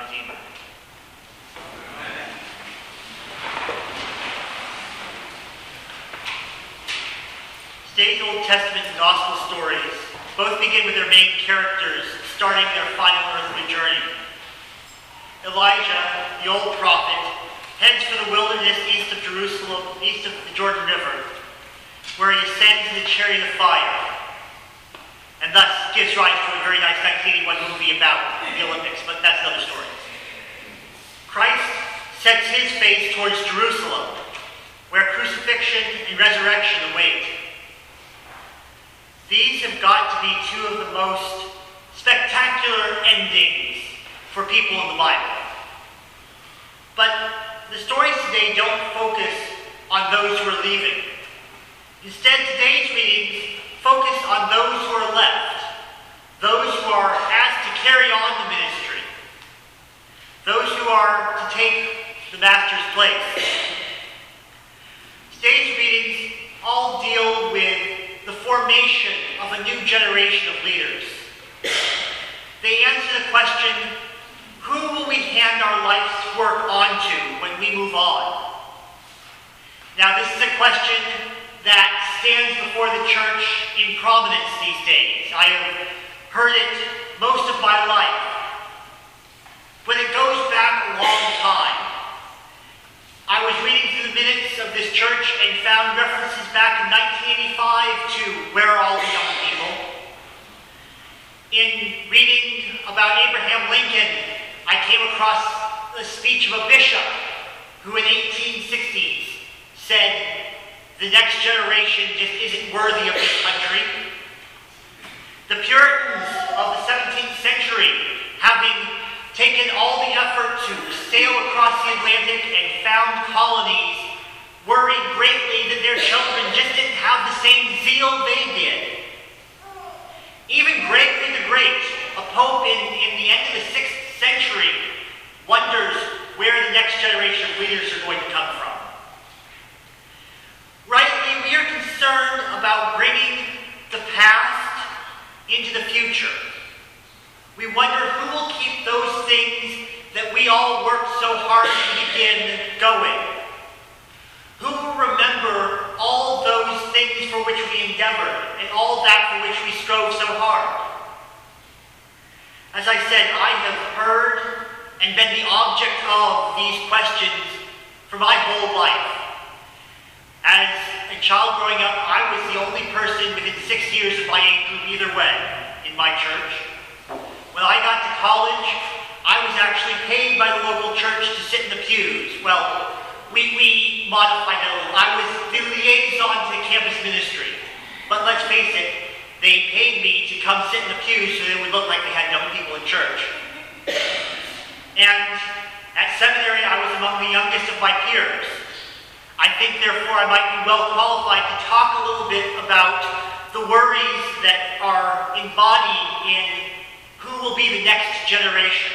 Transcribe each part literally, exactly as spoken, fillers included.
Redeemer. Today's Old Testament and Gospel stories both begin with their main characters starting their final earthly journey. Elijah, the old prophet, heads for the wilderness east of Jerusalem, east of the Jordan River, where he ascends in the chariot of fire, and thus gives rise to a very nice nineteen eighty-one movie about the Olympics, but that's another story. Christ sets his face towards Jerusalem, where crucifixion and resurrection await. These have got to be two of the most spectacular endings for people in the Bible. But the stories today don't focus on those who are leaving. Instead, today's readings focus on those who are left, those who are asked to carry on the ministry, those who are to take the Master's place. Today's readings all deal with the formation of a new generation of leaders. They answer the question, who will we hand our life's work onto when we move on? Now, this is a question that stands before the church in prominence these days. I have heard it most of my life. But it goes back a long time. I was reading through the minutes of this church and found references back in nineteen eighty-five to Where Are All the Young People? In reading about Abraham Lincoln, I came across the speech of a bishop who in eighteen sixties said, the next generation just isn't worthy of this country. The Puritans of the seventeenth century, having taken all the effort to sail across the Atlantic and found colonies, worried greatly that their children just didn't have the same zeal they did. Even Gregory the Great, a pope in, in the end of the sixth century, wonders where the next generation of leaders are going to come from. Rightly, we are concerned about bringing the past into the future. We wonder who will keep those things that we all worked so hard to begin going. Who will remember all those things for which we endeavored and all that for which we strove so hard? As I said, I have heard and been the object of these questions for my whole life. As a child growing up, I was the only person within six years of my age group either way in my church. When I got to college, I was actually paid by the local church to sit in the pews. Well, we, we modified it a little. I was the liaison to campus ministry. But let's face it, they paid me to come sit in the pews so it would look like they had young people in church. And at seminary, I was among the youngest of my peers. I think, therefore, I might be well qualified to talk a little bit about the worries that are embodied in who will be the next generation.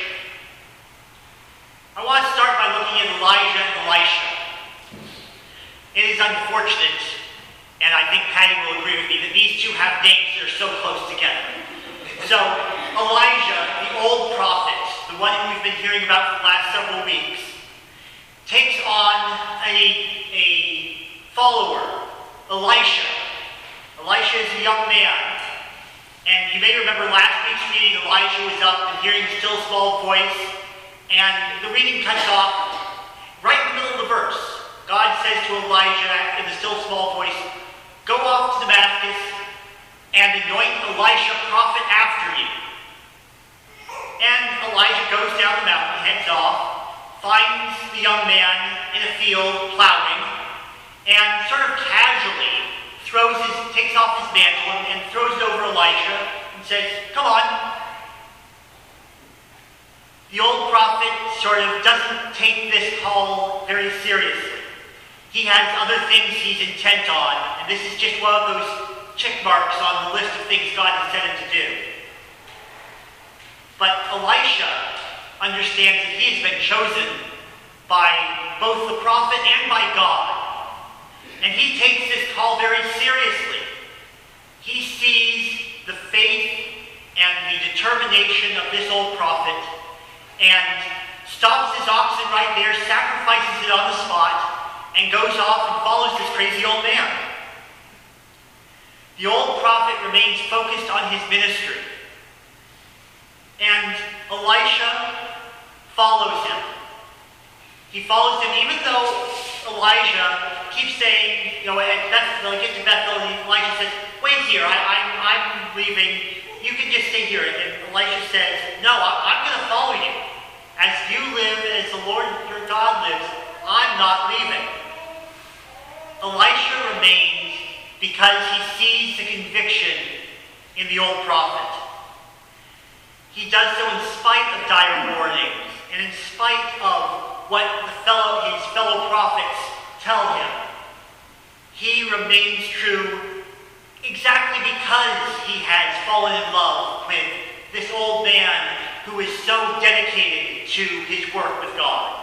I want to start by looking at Elijah and Elisha. It is unfortunate, and I think Patty will agree with me, that these two have names that are so close together. So, Elijah, the old prophet, the one who we've been hearing about for the last several weeks, takes on a, a follower, Elisha. Elisha is a young man. And you may remember last week's reading, Elijah was up and hearing a still small voice, and the reading cuts off right in the middle of the verse. God says to Elijah in the still small voice, go off to Damascus and anoint Elisha prophet after you. And Elijah goes down the mountain, heads off, finds the young man in a field plowing, and sort of casually throws his, takes off his mantle and, and throws it over Elisha and says, come on. The old prophet sort of doesn't take this call very seriously. He has other things he's intent on, and this is just one of those check marks on the list of things God has set him to do. But Elisha understands that he has been chosen by both the prophet and by God. And he takes this call very seriously. He sees the faith and the determination of this old prophet, and stops his oxen right there, sacrifices it on the spot, and goes off and follows this crazy old man. The old prophet remains focused on his ministry. And Elisha follows him. He follows him even though Elijah keeps saying, you know, at Bethel, they get to Bethel, and Elisha says, wait here, I, I'm, I'm leaving. You can just stay here. And Elisha says, no, I, I'm going to follow you. As you live, as the Lord your God lives, I'm not leaving. Elisha remains because he sees the conviction in the old prophet. He does so in spite of dire warnings and in spite of what the fellow, his fellow prophets tell him. He remains true exactly because he has fallen in love with this old man who is so dedicated to his work with God.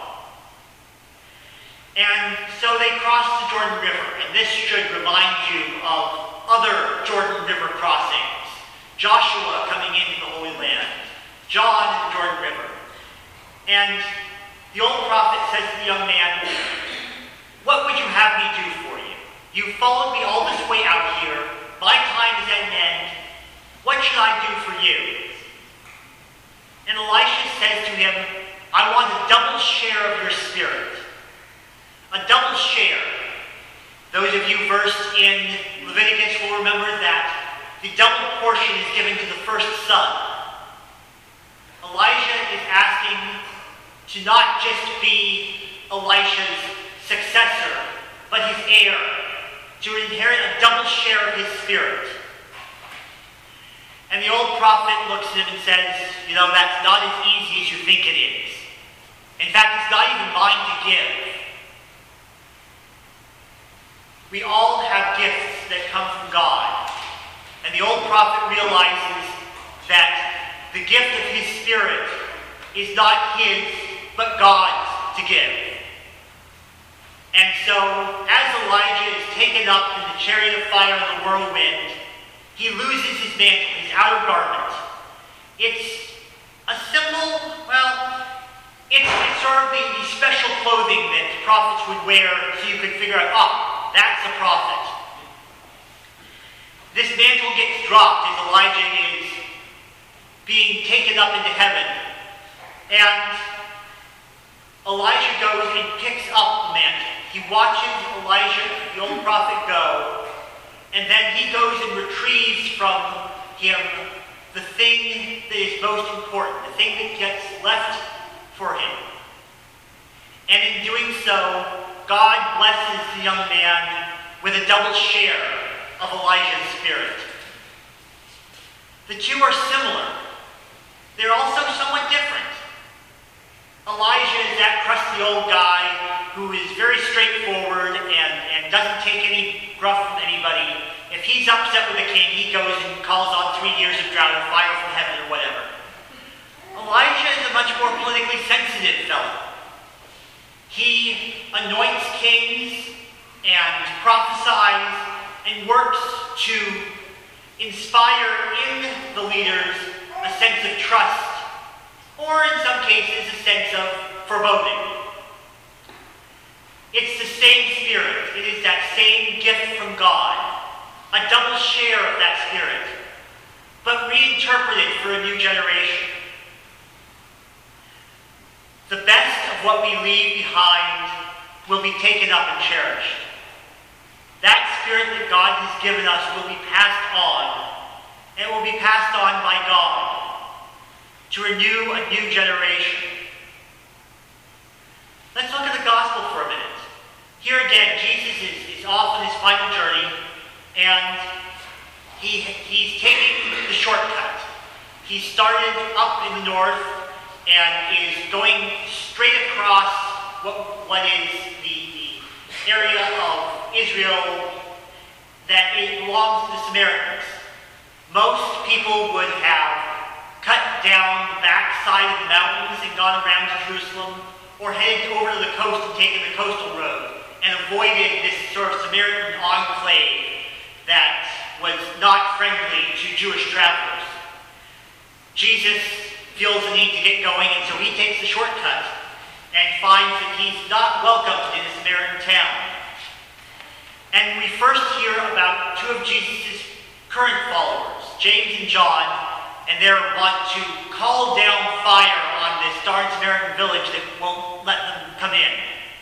And so they cross the Jordan River, and this should remind you of other Jordan River crossings. Joshua coming into the Holy Land, John in the Jordan River. And the old prophet says to the young man, what would you have me do for you? You followed me all this way out here. My time is at an end. What should I do for you? And Elisha says to him, I want a double share of your spirit. A double share. Those of you versed in Leviticus will remember that the double portion is given to the first son. Elijah is asking to not just be Elisha's successor, but his heir, to inherit a double share of his spirit. And the old prophet looks at him and says, you know, that's not as easy as you think it is. In fact, it's not even mine to give. We all have gifts that come from God. And the old prophet realizes that the gift of his spirit is not his, but God's to give. And so, as Elijah is taken up in the chariot of fire and the whirlwind, he loses his mantle, his outer garment. It's a symbol, well, it's, it's sort of the, the special clothing that prophets would wear so you could figure out, oh, that's a prophet. This mantle gets dropped as Elijah is being taken up into heaven. And Elijah goes and picks up the mantle. He watches Elijah, the old prophet, go. And then he goes and retrieves from him the thing that is most important, the thing that gets left for him. And in doing so, God blesses the young man with a double share of Elijah's spirit. The two are similar. They're also somewhat different. Elijah is that crusty old guy who is very straightforward and, and doesn't take any gruff from anybody. If he's upset with the king, he goes and calls on three years of drought or fire from heaven or whatever. Elijah is a much more politically sensitive fellow. He anoints kings and prophesies and works to inspire in the leaders a sense of trust, or in some cases a sense of foreboding. It's the same spirit. It is that same gift from God, a double share of that spirit, but reinterpreted for a new generation. The best of what we leave behind will be taken up and cherished. That spirit that God has given us will be passed on, and will be passed on by God to renew a new generation. Let's look at the gospel for a minute. Here again, Jesus is, is off on his final journey, and he, he's taking the shortcut. He started up in the north and is going straight across what, what is the, the area of Israel that it belongs to the Samaritans. Most people would have cut down the backside of the mountains and gone around to Jerusalem, or headed over to the coast and taken the coastal road and avoided this sort of Samaritan enclave that was not friendly to Jewish travelers. Jesus feels the need to get going, and so he takes the shortcut and finds that he's not welcomed in the Samaritan town. And we first hear about two of Jesus' current followers, James and John, and they want to call down fire on this darn Samaritan village that won't let them come in.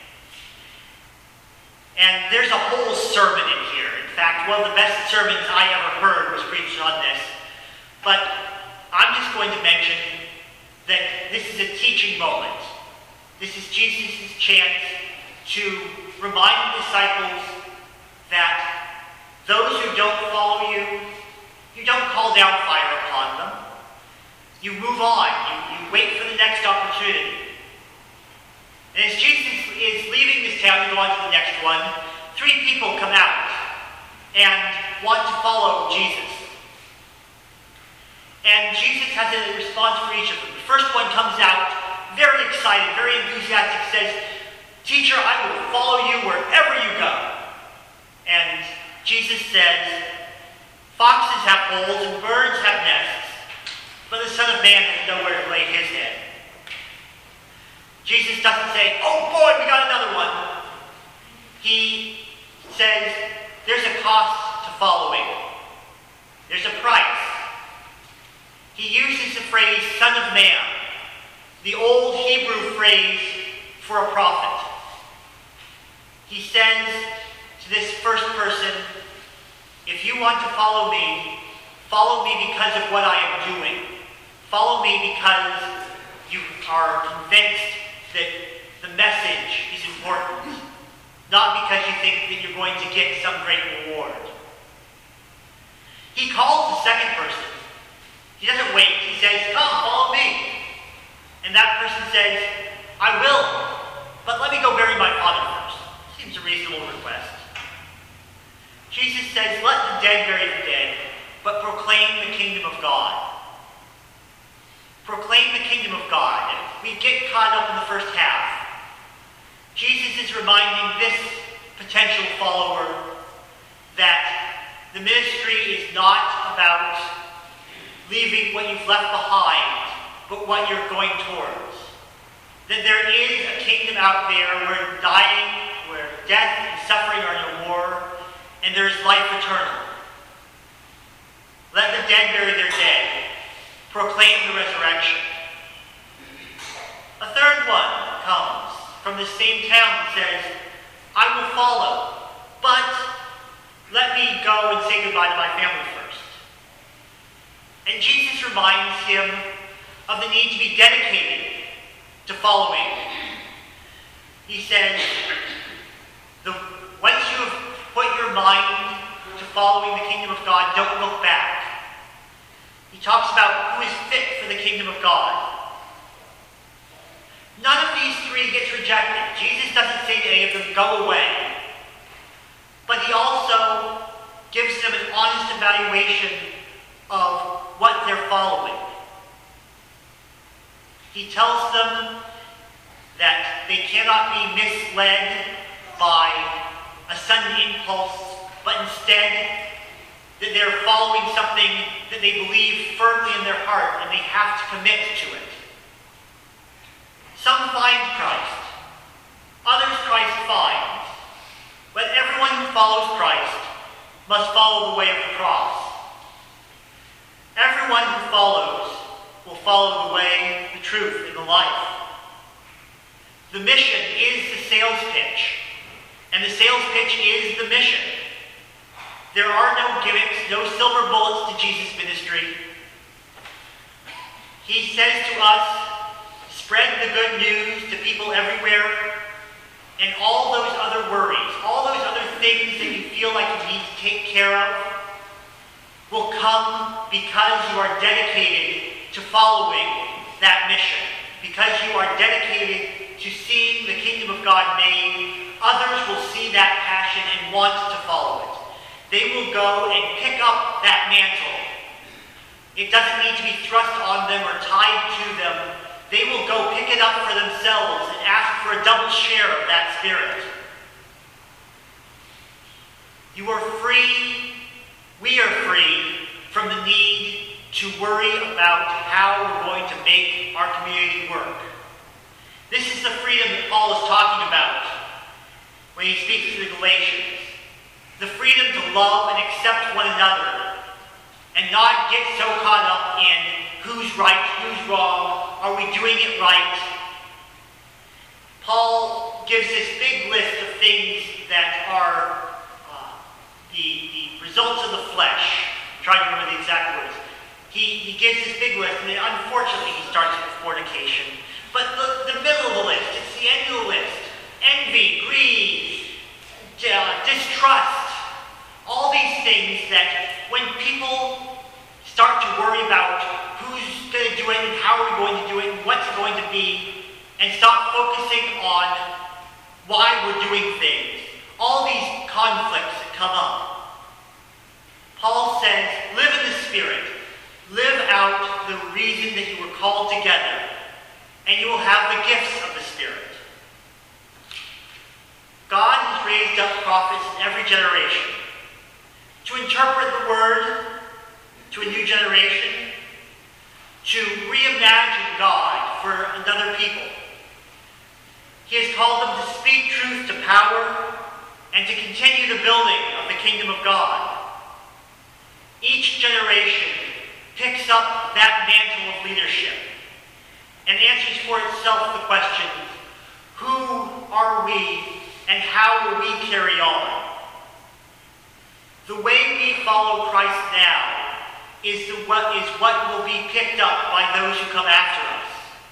And there's a whole sermon in here. In fact, one of the best sermons I ever heard was preached on this. But I'm just going to mention that this is a teaching moment. This is Jesus' chance to remind the disciples that those who don't follow you, you don't call down fire upon them. You move on. You, you wait for the next opportunity. And as Jesus is leaving this town to go on to the next one, three people come out and want to follow Jesus. And Jesus has a response for each of them. The first one comes out very excited, very enthusiastic, says, "Teacher, I will follow you wherever you go." And Jesus says, "Foxes have holes and birds have nests, but the Son of Man has nowhere to lay his head." Jesus doesn't say, "Oh boy, we got another one." He says, there's a cost to following. There's a price. He uses the phrase, Son of Man, the old Hebrew phrase for a prophet. He says to this first person, if you want to follow me, follow me because of what I am doing. Follow me because you are convinced that the message is important, not because you think that you're going to get some great reward. He calls the second person. He doesn't wait. He says, "Come, follow me." And that person says, "I will, but let me go bury my father first." Seems a reasonable request. Jesus says, "Let the dead bury the dead, but proclaim the kingdom of God." Proclaim the kingdom of God. We get caught up in the first half. Jesus is reminding this potential follower that the ministry is not about leaving what you've left behind, but what you're going towards. That there is a kingdom out there where dying, where death and suffering are no more, and there is life eternal. Let the dead bury their dead. Proclaim the resurrection. A third one comes from the same town and says, "I will follow, but let me go and say goodbye to my family first." And Jesus reminds him of the need to be dedicated to following. He says, the, once you have put your mind to following the kingdom of God, don't look back. He talks about who is fit for the kingdom of God. None of these three gets rejected. Jesus doesn't say to any of them, "Go away." But he also gives them an honest evaluation of what they're following. He tells them that they cannot be misled by a sudden impulse, but instead that they're following something that they believe firmly in their heart and they have to commit to it. Some find Christ, others Christ finds, but everyone who follows Christ must follow the way of the cross. Everyone who follows will follow the way, the truth, and the life. The mission is the sales pitch, and the sales pitch is the mission. There are no gimmicks, no silver bullets to Jesus' ministry. He says to us, spread the good news to people everywhere, and all those other worries, all those other things that you feel like you need to take care of will come because you are dedicated to following that mission. Because you are dedicated to seeing the kingdom of God made, others will see that passion and want to follow it. They will go and pick up that mantle. It doesn't need to be thrust on them or tied to them. They will go pick it up for themselves and ask for a double share of that spirit. You are free, we are free from the need to worry about how we're going to make our community work. This is the freedom that Paul is talking about when he speaks to the Galatians. The freedom to love and accept one another and not get so caught up in who's right, who's wrong, are we doing it right? Paul gives this big list of things that are uh, the, the results of the flesh. I'm trying to remember the exact words. He, he gives this big list, and then unfortunately he starts with fornication. But the, the middle of the list, it's the end of the list. Envy, greed, uh, distrust, all these things that when people start to worry about who's going to do it and how are we going to do it and what's going to be, and stop focusing on why we're doing things, all these conflicts that come up. Paul says, live in the Spirit. Live out the reason that you were called together, and you will have the gifts of the Spirit. God has raised up prophets in every generation to interpret the Word to a new generation, to reimagine God for another people. He has called them to speak truth to power and to continue the building of the kingdom of God. Each generation picks up that mantle of leadership and answers for itself the question, who are we and how will we carry on? The way we follow Christ now is, the, what, is what will be picked up by those who come after us.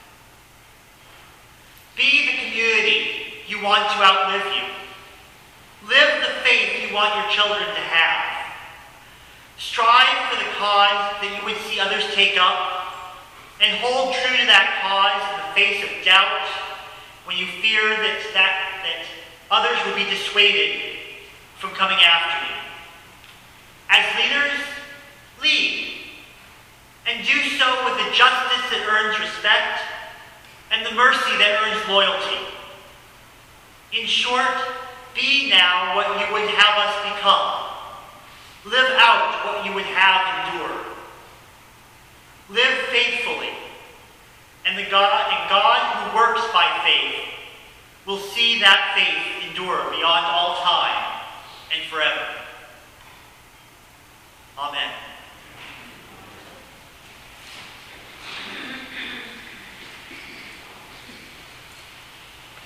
Be the community you want to outlive you. Live the faith you want your children to have. Strive for the cause that you would see others take up, and hold true to that cause in the face of doubt when you fear that, that, that others will be dissuaded from coming after you. As leaders, lead, and do so with the justice that earns respect and the mercy that earns loyalty. In short, be now what you would have us become. Live out what you would have endure. Live faithfully, and the God and God who works by faith will see that faith endure beyond all time and forever. Amen.